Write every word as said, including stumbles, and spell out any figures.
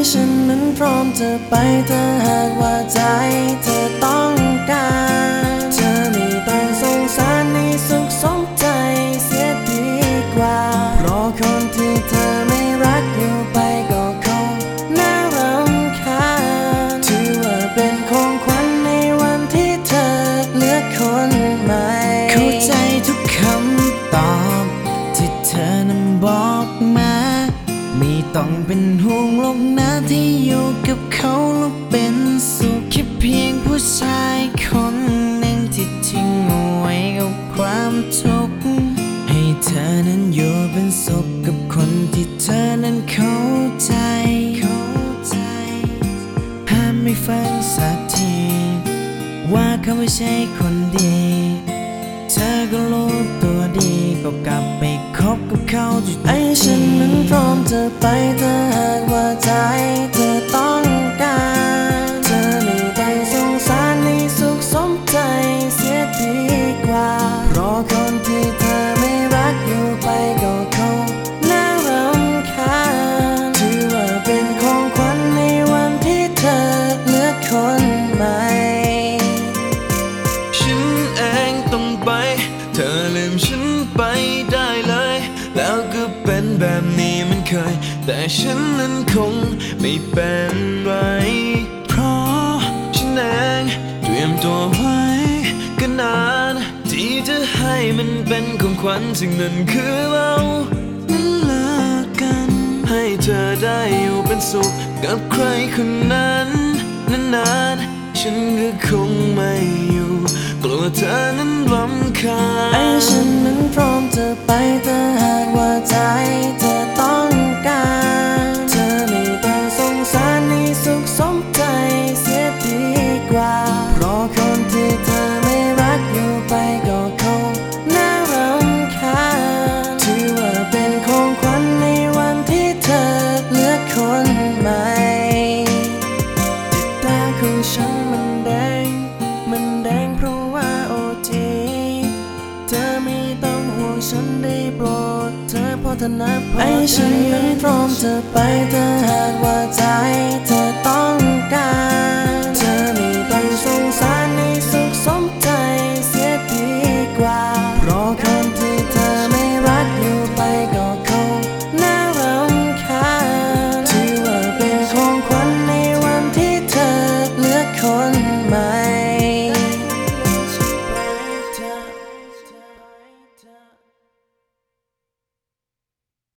ฉันนั้นพร้อมจะไปถ้าหากว่าใจเธอต้องการเธอไม่ต้องสงสารในสุขสมใจเสียดีกว่าเพราะคนที่เธอไม่รักอยู่ไปก็คงน่ารำคาญถือว่าเป็นของขวัญในวันที่เธอเลือกคนใหม่เข้าใจทุกคำตอบที่เธอนั้นบอกมาไม่ต้องเป็นห่วงหรอกนะที่อยู่กับเขาแล้วเป็นสุขแค่เพียงผู้ชายคนหนึ่งที่ทิ้งเอาไว้กับความทุกข์ให้เธอนั้นอยู่เป็นสุขกับคนที่เธอนั้นเข้าใจเข้าใจห้ามไม่ฟังสักทีว่าเขาไม่ใช่คนดีเธอก็รู้ตัวดีก็กลับไปคบกับเขาจุดไอ้ฉันนั้นพร้อมจะไปถ้าหากว่าใจเธอต้องการเธอไม่ต้องสงสารในสุขสมใจเสียดีกว่าเพราะคนที่เธอไม่รักอยู่ไปก็คงน่ารำคาญถือว่าเป็นของขวัญในวันที่เธอเลือกคนใหม่ฉันเองต้องไปเธอลืมฉันไปได้เลยแล้วก็เป็นแบบนี้มันเคยแต่ฉันนั้นคงไม่เป็นไรเพราะฉันเองเตรียมตัวไว้ก็นานที่จะให้มันเป็นของขวัญสิ่งนั้นคือเรานั้นเลิกกันให้เธอได้อยู่เป็นสุขกับใครคนนั้นนานๆฉันก็คงไม่อยู่กลัวเธอนั้นรำคาญไอ้ฉันนั้นพร้อมจะไปถ้าหากว่าใจเธอต้องการเธอไม่ต้องสงสารในสุขสมใจเสียดีกว่าเพราะคนที่เธอไม่รักอยู่ไปก็คงน่ารำคาญถือว่าเป็นของขวัญในวันที่เธอเลือกคนใหม่จิตตาของฉันมันแดงมันแดงเพราะว่าโอทีเธอไม่ต้องห่วงฉันได้โปรดเธอพัฒนาไอ้ฉันนั้นพร้อมจะไปถ้าหากว่าใจเธอต้องการ